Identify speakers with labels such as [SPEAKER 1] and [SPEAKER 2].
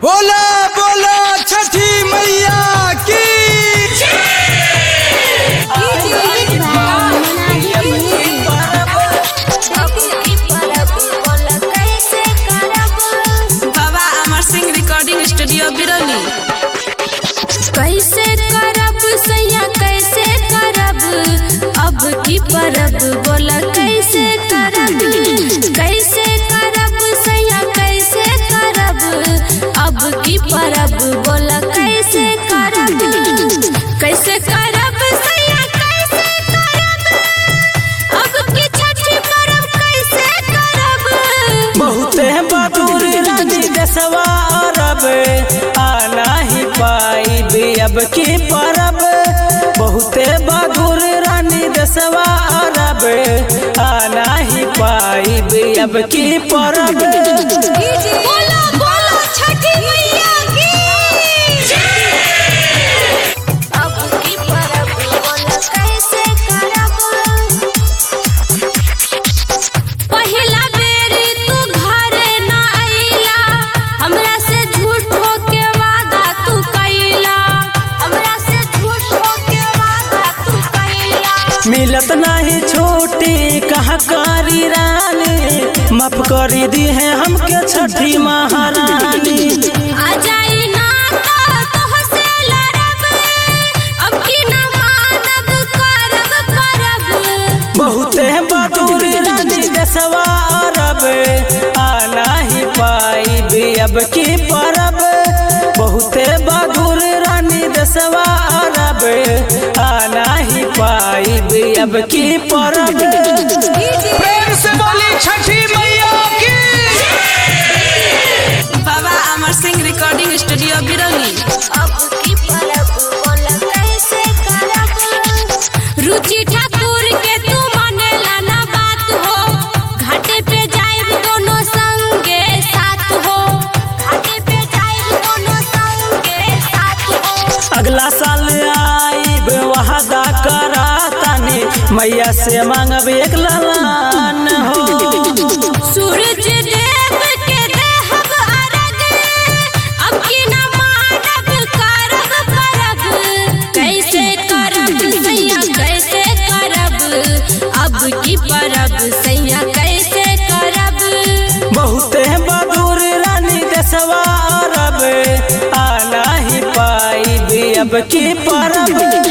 [SPEAKER 1] बोला बोला छठी मैया की
[SPEAKER 2] बाबा अमर सिंह रिकॉर्डिंग स्टूडियो बिरौली।
[SPEAKER 3] कैसे करब सैया कैसे करब अब की परब बोला कैसे करब सैया कैसे करब अब की परब बोला कैसे करब सैया कैसे करब अब की छठी परब कैसे करब।
[SPEAKER 4] बहुते बदूर रानी दसवा अरब आना ही पाई अब की परब। बहुते बदूर रानी दसवा अरब आना ही पाई अब की परब।
[SPEAKER 3] बोला बोला छठी मैया की अब की परब बोला कैसे करब। पहिला बेरी तू घरे ना आइला हमरा से झूठ के वादा तू कइला
[SPEAKER 4] मिलत नहीं छोटी कहाँ करी रानी माफ करी दी है हमके छठी महारानी।
[SPEAKER 3] आ जाई ना तोहसे लड़ब अब की ना मानब करब परब।
[SPEAKER 4] बहुते बदूर रानी दसवा अरब आना ही पाई अब की परब। बहुते बदूर रानी दसवा अरब आना ही पाई अब की परब।
[SPEAKER 1] प्रेम से बोली छठी मैया की
[SPEAKER 2] बाबा अमर सिंह रिकॉर्डिंग स्टूडियो बिरौली।
[SPEAKER 3] अब की परब बोला कैसे करब। रुचि ठाकुर के तू मानेला ना बात हो घाटे पे जाइब दोनों संगे साथ हो
[SPEAKER 4] अगला साल आईब वादा करा तानी मैया से मांगब एक लालन हो।
[SPEAKER 3] सूरज देव के देहब अरग अब की ना मानब करब परब। कैसे करब सैया कैसे करब अब की परब सैया कैसे करब।
[SPEAKER 4] बहुते बदूर रानी दसवा अरब आना ही पाई अब की परब।